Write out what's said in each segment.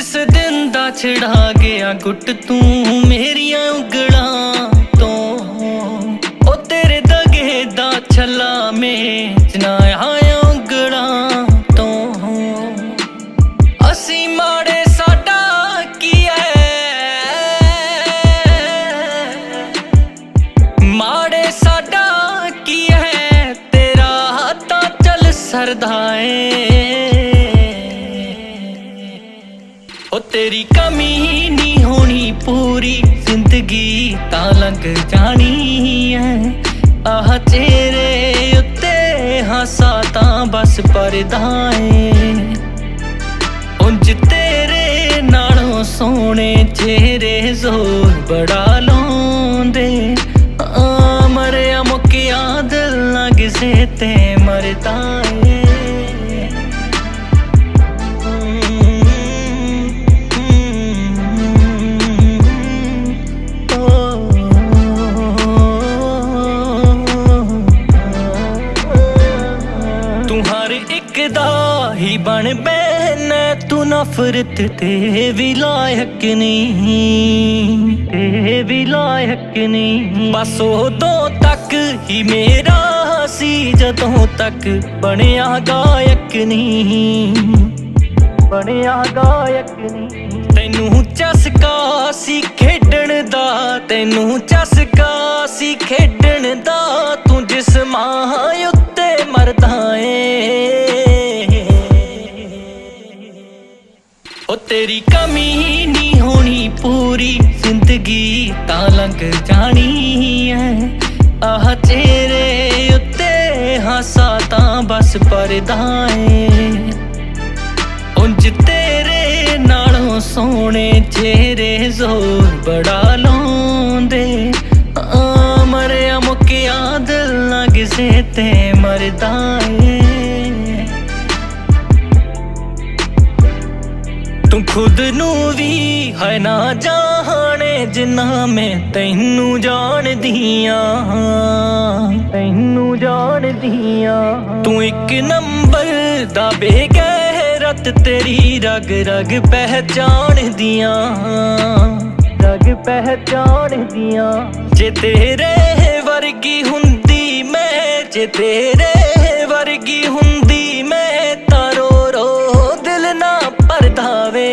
जिस दिन दा छिड़ा गया गुट तू मेरिया उंगलां तो ओ तेरे दगे दा छला में चनाया उंगलां तो असी माड़े साडा की है माड़े साडा की है तेरा हाथा चल सरदाए ओ तेरी कमी नहीं होनी पूरी जिंदगी तां लंघ जानी है आह चेहरे उत्ते हासा तां बस परदाए उंज तेरे नालों सोने चेहरे जोर बड़ा लाउंदे मरिया मुकिया दिल ना किसे ते मरदा है ही बन बैन तू नफरत ते भी लायक नहीं ते भी लायक नहीं बस उदों तक ही मेरा सी जदों तक बनिया गायक नहीं बनिया गायक नहीं तैनू चस्का सी खेडण दा तैनू चस्का सी खेडण दा तू जिस मां उत्ते मरदा है ओ तेरी कमी नहीं होनी पूरी जिंदगी तां लंघ जानी है आह चेहरे उत्ते हासा तां बस परदाए उंज तेरे नालों सोने चेहरे जोर बड़ा लाउंदे मरिया मुकिया दिल ना किसे ते मरदा है तू खुद नू भी है ना जाने जिन्ना मैं तैनू जान दियां तू एक नंबर दा बेगैरत तेरी रग रग पहचान दियां जे तेरे वर्गी हुंदी मैं जे तेरे वर्गी हुंदी मैं तारो रो दिल ना परदावे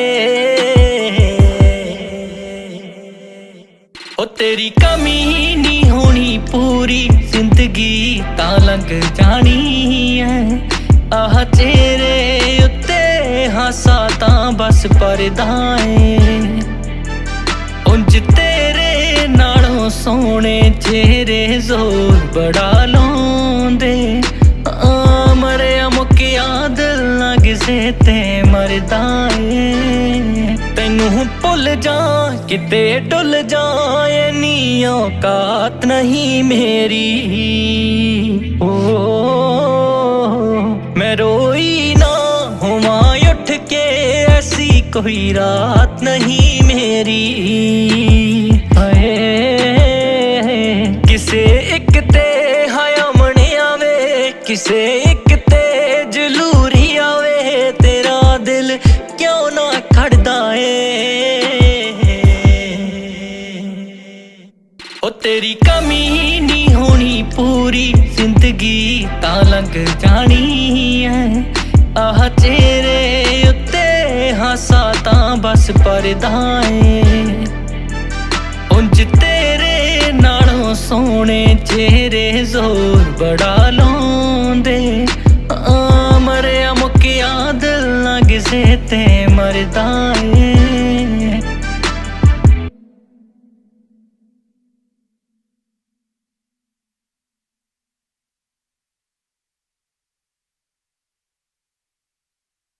ओ तेरी कमी नहीं होनी पूरी जिंदगी तां लंघ जानी है आह चेहरे उत्ते हासा तां बस परदाए उंज तेरे नालों सोने चेहरे जोर बड़ा लाउंदे मरिया मुकिया दिल ना किसे ते मरदा है तैनू भुल जा किते डुल जाए नी औकात नहीं मेरी ओ मैं रोई ना हुआ उठ के ऐसी कोई रात नहीं मेरी किसे एक ते हयामने आवे किसे एक ते जलूरी आवे तेरा दिल क्यों ना खड़दा है ओ तेरी कमी नहीं होनी पूरी जिंदगी तां लंघ जानी है आह चेहरे उत्ते हासा तां बस परदाए उंज तेरे नालों सोने चेहरे जोर बड़ा लाउंदे मरिया मुकिया दिल ना किसे ते मरदा है।